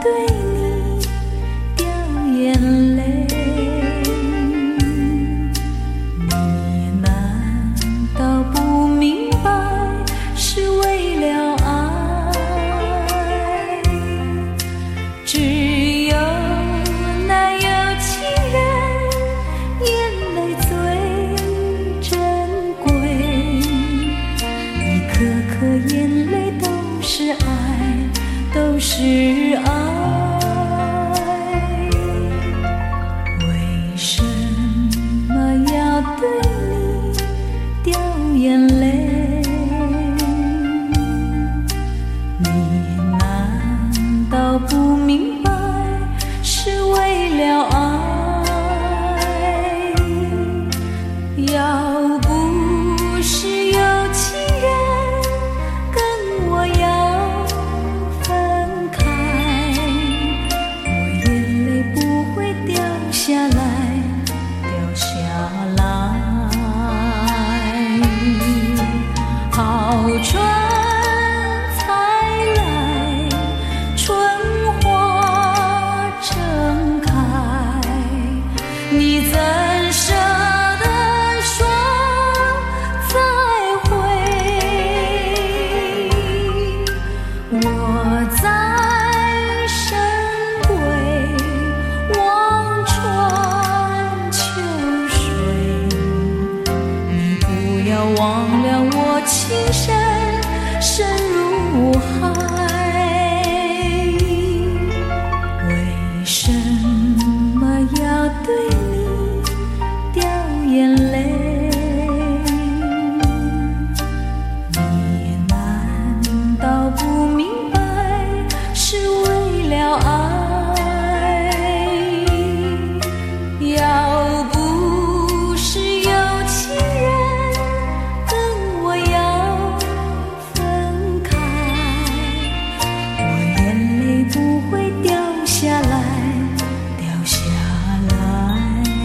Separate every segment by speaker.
Speaker 1: 对你掉眼泪？你难道不明白是为了爱？只有那有情人眼泪最珍贵，一颗颗眼泪都是爱，都是爱。为什么要对你掉眼泪？你难道不明白是为了爱？要不是有情人跟我要分开，我眼泪不会掉下来，掉下来。好船才来，春花盛开，你怎舍得说再会？我在深闺望穿秋水，你不要忘了我情深深如海。为什么要对你掉眼泪？你难道不明白是为了爱？要不是有情人跟我要分开，我眼泪不会掉下来，掉下来。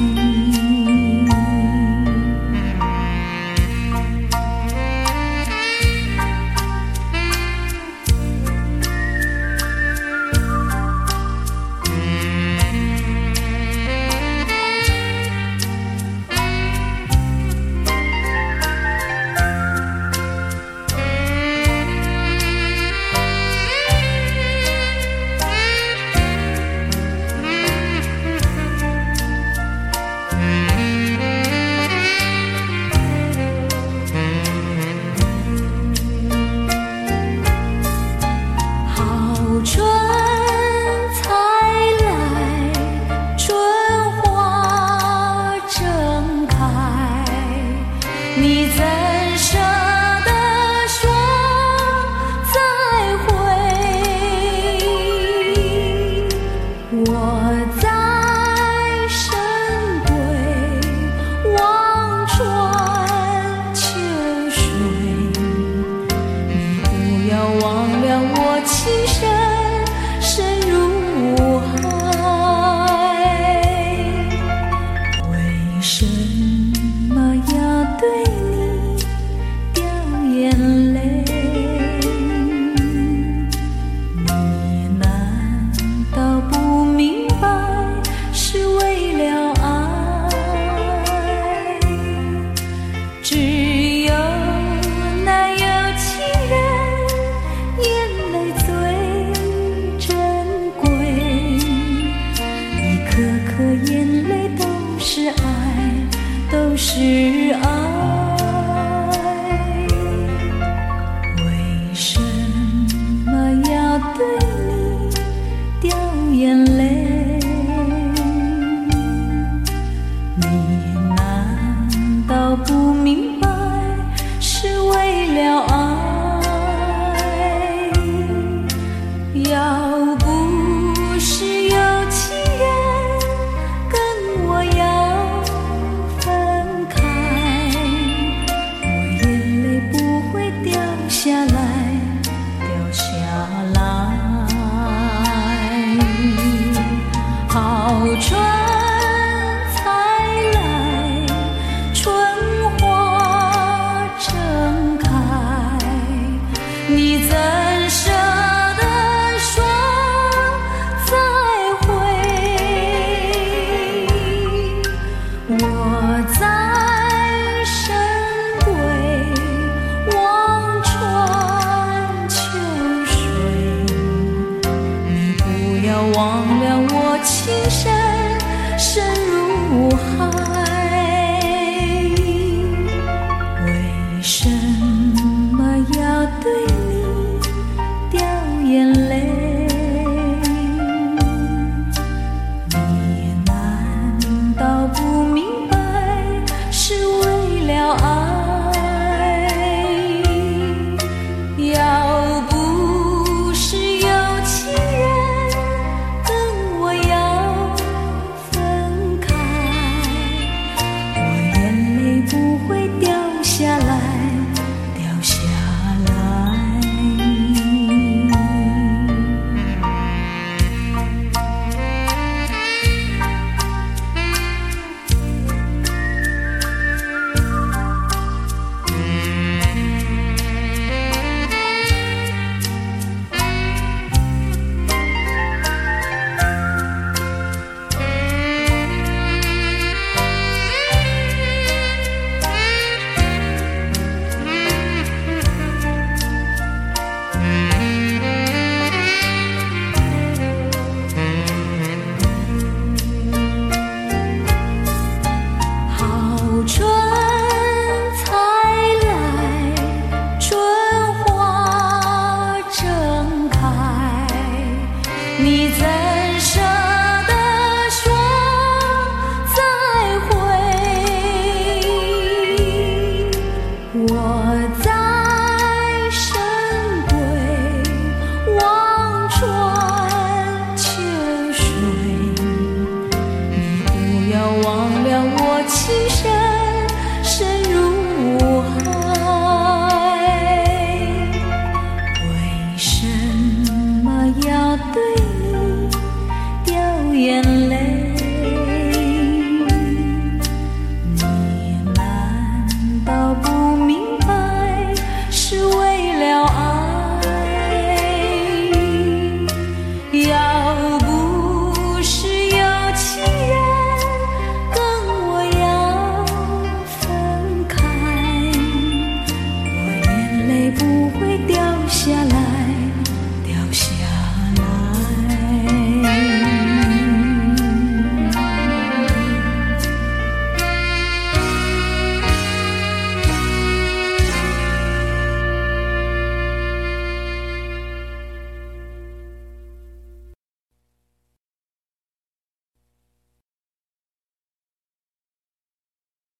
Speaker 1: 好春才来，春花盛开，你怎舍得说再会？我在深闺望穿秋水，你不要忘了我情深深如海。为什么要对你掉眼泪？你难道不明白是为了爱？只有那有情人眼泪最珍贵，一颗颗眼泪都是爱，都是爱。为什么要对你掉眼泪？你难道不明白是为了爱？要不是有情人跟我要分开，我眼泪不会掉下来，掉下来。好船才来，春花盛开，你怎舍得说忘了我情深深如海，为什么要对你掉眼泪？你难道不明白是为了爱？要不是有情人跟我要分开，我眼泪不会掉下来，掉下来。春才来，春花正开，你怎舍